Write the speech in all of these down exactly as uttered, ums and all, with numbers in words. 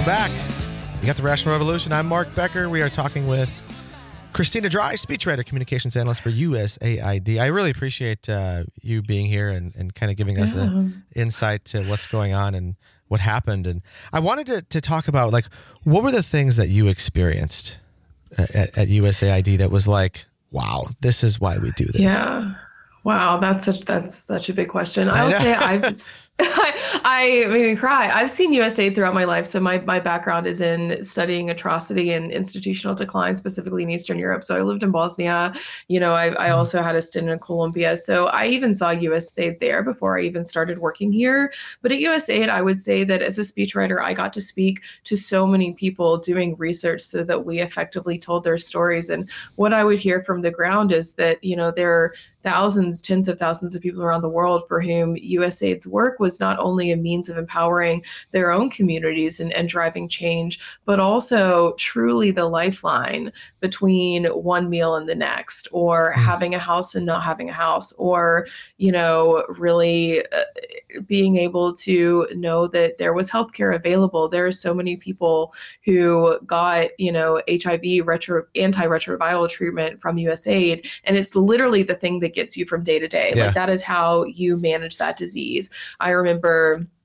Welcome back. You got the Rational Revolution. I'm Mark Becker. We are talking with Christina Dry, speechwriter, communications analyst for U S A I D. I really appreciate uh, you being here and, and kind of giving us Yeah. an insight to what's going on and what happened. And I wanted to, to talk about, like, what were the things that you experienced at, at U S A I D that was like, wow, this is why we do this? Yeah. Wow, that's such that's such a big question. I I'll know. say I've I, I made me cry. I've seen U S A I D throughout my life. So my my background is in studying atrocity and institutional decline, specifically in Eastern Europe. So I lived in Bosnia. You know, I, I also had a stint in Colombia. So I even saw U S A I D there before I even started working here. But at U S A I D, I would say that as a speechwriter, I got to speak to so many people doing research so that we effectively told their stories. And what I would hear from the ground is that, you know, there are thousands, tens of thousands of people around the world for whom U S A I D's work was not only a means of empowering their own communities and, and driving change, but also truly the lifeline between one meal and the next, or Mm. having a house and not having a house, or, you know, really uh, being able to know that there was healthcare available. There are so many people who got, you know, H I V retro, antiretroviral treatment from U S A I D, and it's literally the thing that gets you from day to day. Yeah. Like, that is how you manage that disease. I remember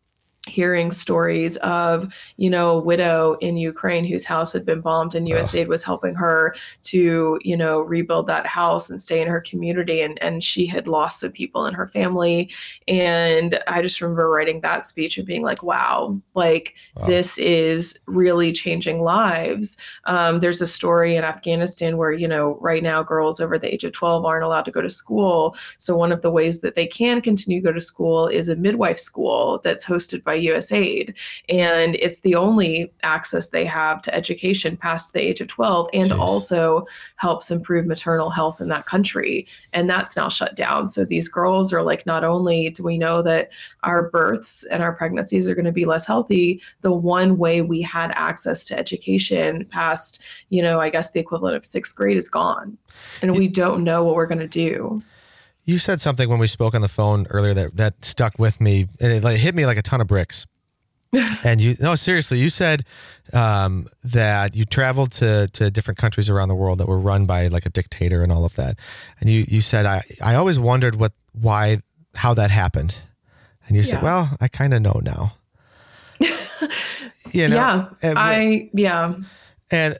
hearing stories of, you know, a widow in Ukraine whose house had been bombed, and U S A I D was helping her to, you know, rebuild that house and stay in her community. And, and she had lost some people in her family. And I just remember writing that speech and being like, wow, like, Wow. this is really changing lives. Um, there's a story in Afghanistan where, you know, right now girls over the age of twelve aren't allowed to go to school. So one of the ways that they can continue to go to school is a midwife school that's hosted by U S A I D. And it's the only access they have to education past the age of twelve, and Jeez. also helps improve maternal health in that country. And that's now shut down. So these girls are like, not only do we know that our births and our pregnancies are going to be less healthy, the one way we had access to education past, you know, I guess the equivalent of sixth grade is gone. And we don't know what we're going to do. You said something when we spoke on the phone earlier that, that stuck with me, and it like hit me like a ton of bricks. And you, no, seriously, you said um, that you traveled to, to different countries around the world that were run by like a dictator and all of that. And you, you said, I, I always wondered what, why, how that happened. And you said, Yeah. well, I kind of know now. You know? Yeah, And, I, yeah. and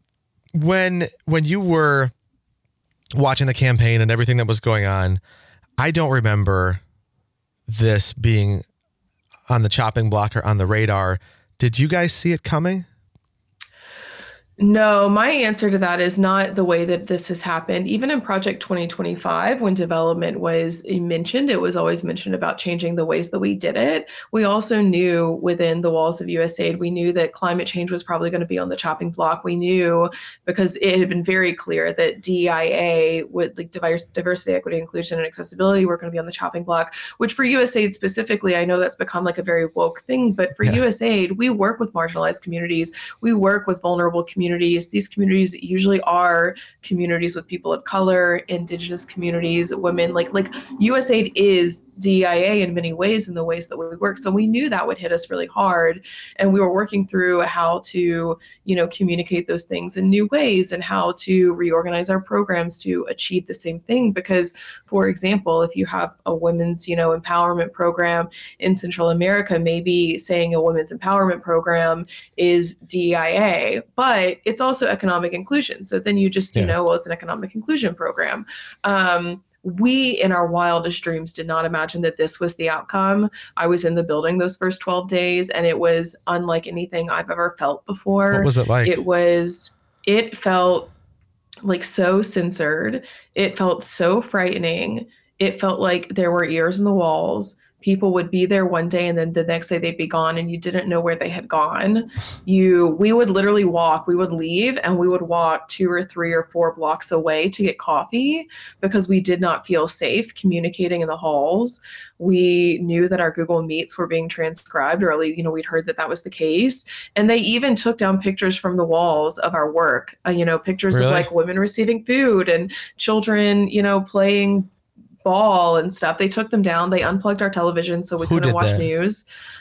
when, when you were watching the campaign and everything that was going on, I don't remember this being on the chopping block or on the radar. Did you guys see it coming? No, my answer to that is not the way that this has happened. Even in Project twenty twenty-five, when development was mentioned, it was always mentioned about changing the ways that we did it. We also knew within the walls of U S A I D, we knew that climate change was probably going to be on the chopping block. We knew, because it had been very clear that D E I A, with like diverse, diversity, equity, inclusion, and accessibility, were going to be on the chopping block, which for U S A I D specifically, I know that's become like a very woke thing, but for Yeah. U S A I D, we work with marginalized communities. We work with vulnerable communities. Communities. These communities usually are communities with people of color, indigenous communities, women. Like like U S A I D is D E I A in many ways, in the ways that we work. So we knew that would hit us really hard, and we were working through how to, you know, communicate those things in new ways and how to reorganize our programs to achieve the same thing. Because, for example, if you have a women's, you know, empowerment program in Central America, maybe saying a women's empowerment program is D E I A, but it's also economic inclusion. So then you just, you Yeah. know, well, it's an economic inclusion program. Um, we, in our wildest dreams, did not imagine that this was the outcome. I was in the building those first twelve days, and it was unlike anything I've ever felt before. What was it like? It was, it felt like so censored. It felt so frightening. It felt like there were ears in the walls. People would be there one day and then the next day they'd be gone, and you didn't know where they had gone. You, we would literally walk, we would leave and we would walk two or three or four blocks away to get coffee because we did not feel safe communicating in the halls. We knew that our Google Meets were being transcribed, or at least, you know, we'd heard that that was the case. And they even took down pictures from the walls of our work, uh, you know, pictures Really? of like women receiving food and children, you know, playing ball and stuff. They took them down. They unplugged our television so we Who couldn't did watch that? news.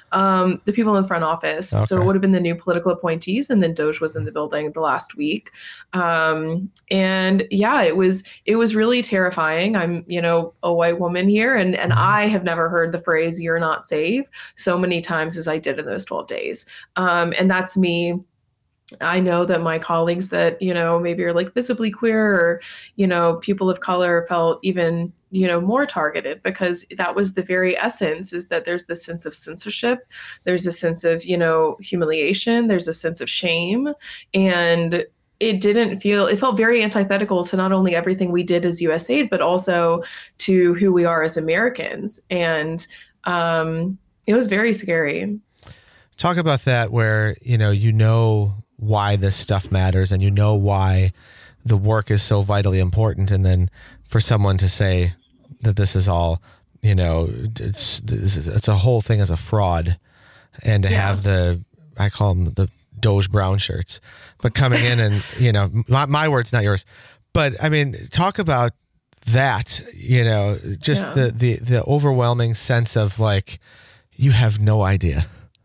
Um, the people in the front office. Okay. So it would have been the new political appointees, and then Doge was in the building the last week. Um, and yeah, it was it was really terrifying. I'm, you know, a white woman here, and and I have never heard the phrase "you're not safe" so many times as I did in those twelve days. Um, and that's me. I know that my colleagues that, you know, maybe are like visibly queer or, you know, people of color felt even, you know, more targeted, because that was the very essence, is that there's this sense of censorship. There's a sense of, you know, humiliation. There's a sense of shame. And it didn't feel, it felt very antithetical to not only everything we did as U S A I D, but also to who we are as Americans. And um, it was very scary. Talk about that, where, you know, you know why this stuff matters and you know why the work is so vitally important. And then for someone to say that this is all, you know, it's, it's a whole thing as a fraud, and to yeah. have the, I call them the Doge brown shirts, but coming in and, you know, my, my words, not yours, but I mean, talk about that, you know, just yeah. the, the, the overwhelming sense of like, you have no idea.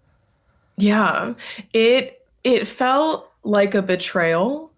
Yeah, it it felt like a betrayal,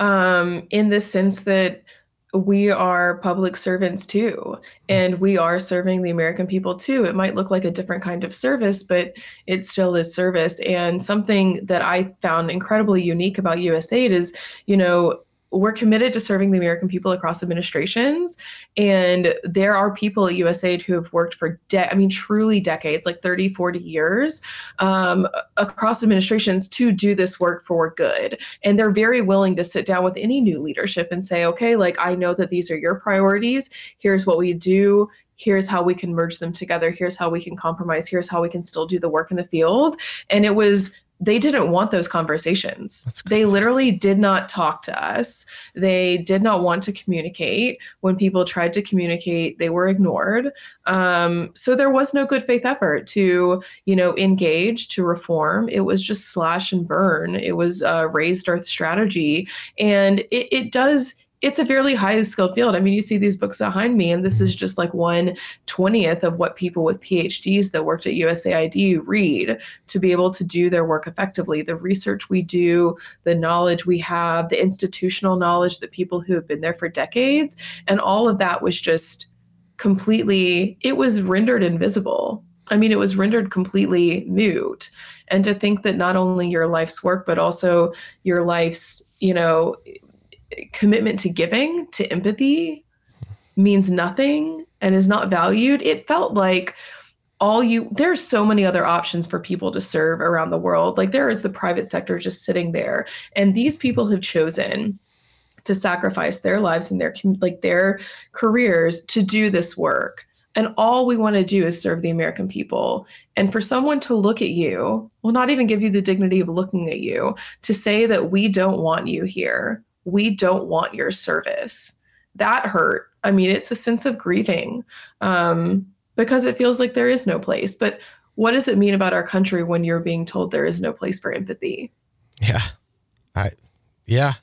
um, in the sense that we are public servants too, and we are serving the American people too. It might look like a different kind of service, but it still is service. And something that I found incredibly unique about U S A I D is, you know, we're committed to serving the American people across administrations. And there are people at U S A I D who have worked for, de- I mean, truly decades, like thirty, forty years um, across administrations to do this work for good. And they're very willing to sit down with any new leadership and say, okay, like, I know that these are your priorities. Here's what we do. Here's how we can merge them together. Here's how we can compromise. Here's how we can still do the work in the field. And it was, they didn't want those conversations. They literally did not talk to us. They did not want to communicate. When people tried to communicate, they were ignored. Um, so there was no good faith effort to, you know, engage, to reform. It was just slash and burn. It was a raised earth strategy. And it, it does it's a fairly highly skilled field. I mean, you see these books behind me, and this is just like one twentieth of what people with P H Ds that worked at U S A I D read to be able to do their work effectively. The research we do, the knowledge we have, the institutional knowledge that people who have been there for decades, and all of that was just completely, it was rendered invisible. I mean, it was rendered completely moot. And to think that not only your life's work, but also your life's, you know, commitment to giving, to empathy, means nothing and is not valued. It felt like all you, there's so many other options for people to serve around the world. Like, there is the private sector just sitting there. And these people have chosen to sacrifice their lives and their, like their careers to do this work. And all we want to do is serve the American people. And for someone to look at you, well, not even give you the dignity of looking at you, to say that we don't want you here, we don't want your service, that hurt. I mean, it's a sense of grieving, um, because it feels like there is no place. But what does it mean about our country when you're being told there is no place for empathy? Yeah, I, yeah,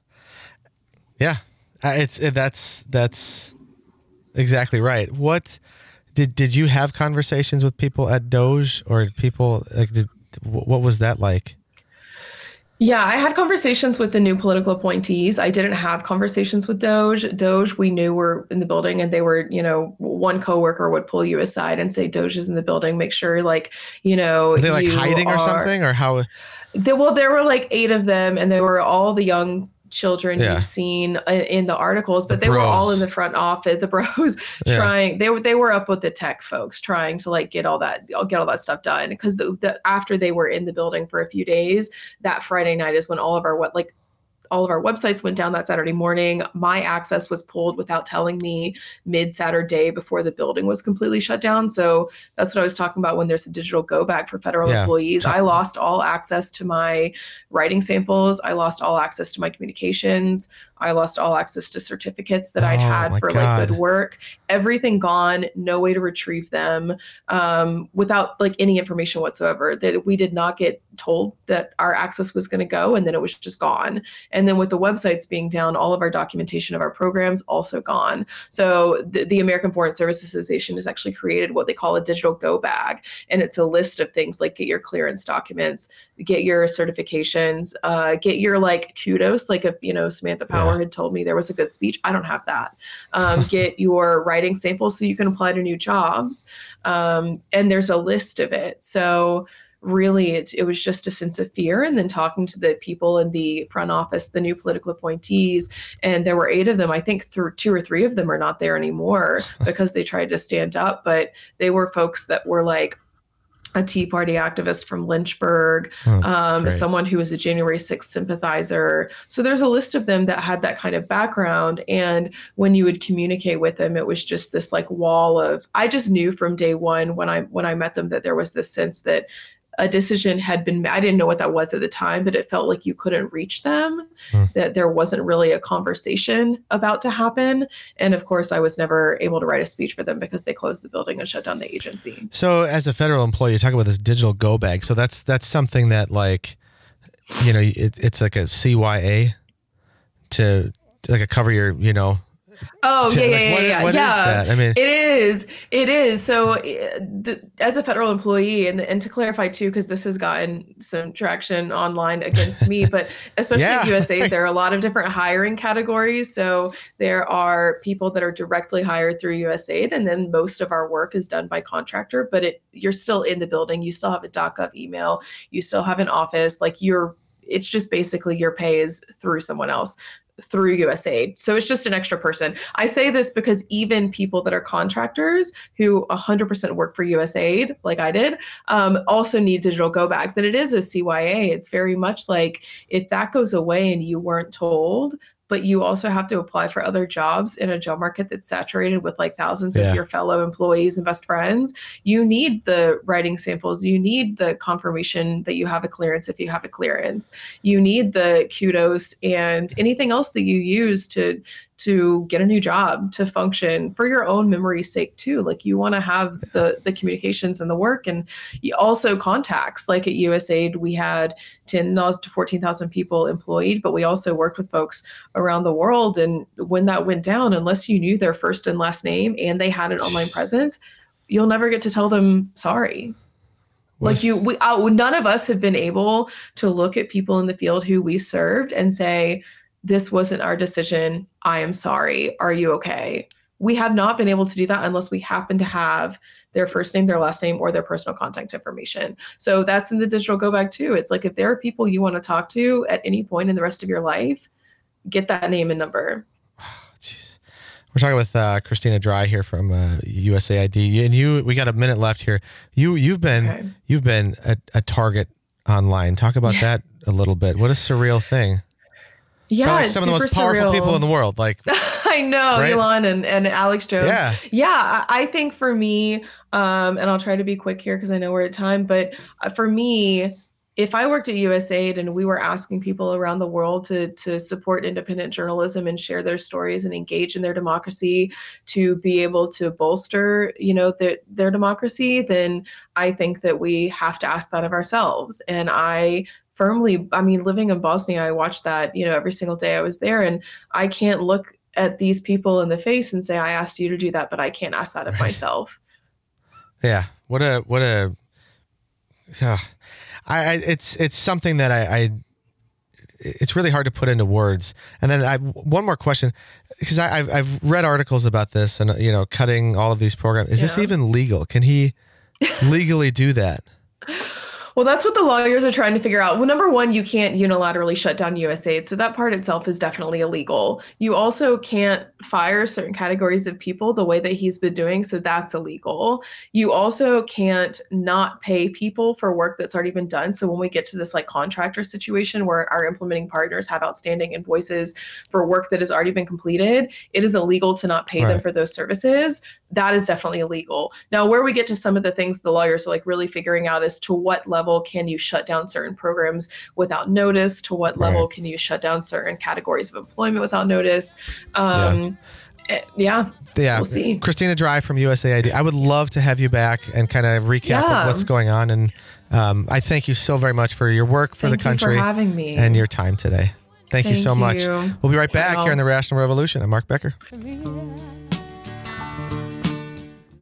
yeah. Uh, it's it, that's that's exactly right. What did did you have conversations with people at Doge, or people like did, what was that like? Yeah, I had conversations with the new political appointees. I didn't have conversations with Doge. Doge, we knew were in the building, and they were, you know, one coworker would pull you aside and say, Doge is in the building. Make sure, like, you know, are they like hiding are, or something, or how? They, well, there were like eight of them, and they were all the young children yeah. you've seen in the articles, but the they bros. were all in the front office, the bros yeah. trying, they were, they were up with the tech folks trying to like get all that, get all that stuff done. Cause the, the, after they were in the building for a few days, that Friday night is when all of our, what like all of our websites went down that Saturday morning. My access was pulled without telling me mid Saturday before the building was completely shut down. So that's what I was talking about when there's a digital go back for federal yeah. employees. I lost all access to my writing samples. I lost all access to my communications. I lost all access to certificates that Oh, I'd had my for like good God. work. Everything gone, no way to retrieve them, um, without like any information whatsoever. That we did not get told that our access was going to go, and then it was just gone. And then with the websites being down, all of our documentation of our programs also gone. So the, the American Foreign Service Association has actually created what they call a digital go bag, and it's a list of things like get your clearance documents, get your certifications, uh, get your like kudos, like if, you know, Samantha Power Yeah. had told me there was a good speech. I don't have that. Um, get your writing samples so you can apply to new jobs. Um, and there's a list of it. So really it, it was just a sense of fear. And then talking to the people in the front office, the new political appointees, and there were eight of them. I think through two or three of them are not there anymore because they tried to stand up, but they were folks that were like, a Tea Party activist from Lynchburg, Oh, um, great. someone who was a January sixth sympathizer. So there's a list of them that had that kind of background. And when you would communicate with them, it was just this like wall of, I just knew from day one when I when I met them that there was this sense that a decision had been, I didn't know what that was at the time, but it felt like you couldn't reach them, Hmm. that there wasn't really a conversation about to happen. And of course, I was never able to write a speech for them because they closed the building and shut down the agency. So as a federal employee, you talk about this digital go bag. So that's that's something that like, you know, it, it's like a C Y A to like a cover your, you know. Oh, to- yeah, like, yeah, what, yeah, yeah. what is yeah. that? I mean, It is. It is. So, uh, the, as a federal employee, and, and to clarify too, because this has gotten some traction online against me, but especially Yeah. at U S A, there are a lot of different hiring categories. So, there are people that are directly hired through U S A I D, and then most of our work is done by contractor, but it you're still in the building. You still have a .gov email. You still have an office. Like you're, it's just basically your pay is through someone else, through U S A I D. So it's just an extra person. I say this because even people that are contractors who one hundred percent work for U S A I D, like I did, um, also need digital go bags. And it is a C Y A. It's very much like if that goes away and you weren't told, but you also have to apply for other jobs in a job market that's saturated with like thousands Yeah. of your fellow employees and best friends, you need the writing samples. You need the confirmation that you have a clearance if you have a clearance. You need the kudos and anything else that you use to to get a new job, to function for your own memory's sake too. Like you want to have the the communications and the work, and you also contacts. Like at U S A I D, we had ten thousand to fourteen thousand people employed, but we also worked with folks around the world. And when that went down, unless you knew their first and last name and they had an online presence, you'll never get to tell them sorry. what Like is- you, we, uh, none of us have been able to look at people in the field who we served and say, this wasn't our decision. I am sorry. Are you okay? We have not been able to do that unless we happen to have their first name, their last name, or their personal contact information. So that's in the digital go bag too. It's like if there are people you want to talk to at any point in the rest of your life, get that name and number. Jeez. We're talking with uh, Christina Dry here from uh, U S A I D, and you. We got a minute left here. You you've been Okay. you've been a, a target online. Talk about Yeah. that a little bit. What a surreal thing. Yeah, Probably like it's some of the super most powerful surreal. people in the world. Like, I know, Right? Elon and, and Alex Jones. yeah, Yeah, I I think for me, um, and I'll try to be quick here because I know we're at time, but uh, for me, if I worked at U S A I D and we were asking people around the world to to support independent journalism and share their stories and engage in their democracy to be able to bolster, you know, their their democracy, then I think that we have to ask that of ourselves. And I firmly, I mean, living in Bosnia, I watched that, you know, every single day I was there, and I can't look at these people in the face and say, I asked you to do that, but I can't ask that of Right. myself. yeah. What a what a. Uh, I, I it's it's something that I, I it's really hard to put into words. And then I one more question, because I I've, I've read articles about this and you know cutting all of these programs. Is this Yeah. even legal? Can he legally do that? Well, that's what the lawyers are trying to figure out. Well, number one, you can't unilaterally shut down U S A I D. So that part itself is definitely illegal. You also can't fire certain categories of people the way that he's been doing. So that's illegal. You also can't not pay people for work that's already been done. So when we get to this like contractor situation where our implementing partners have outstanding invoices for work that has already been completed, it is illegal to not pay them Right. for those services. that is definitely illegal. Now, where we get to some of the things the lawyers are like really figuring out is to what level can you shut down certain programs without notice? To what level Right. can you shut down certain categories of employment without notice? Um, yeah. yeah. Yeah, We'll see. Christina Dry from U S A I D. I would love to have you back and kind of recap Yeah. of what's going on. And um, I thank you so very much for your work for Thank the country you for having me. and your time today. Thank, you Thank so much. you. We'll be right back Ciao. here on the Rational Revolution. I'm Mark Becker. Me.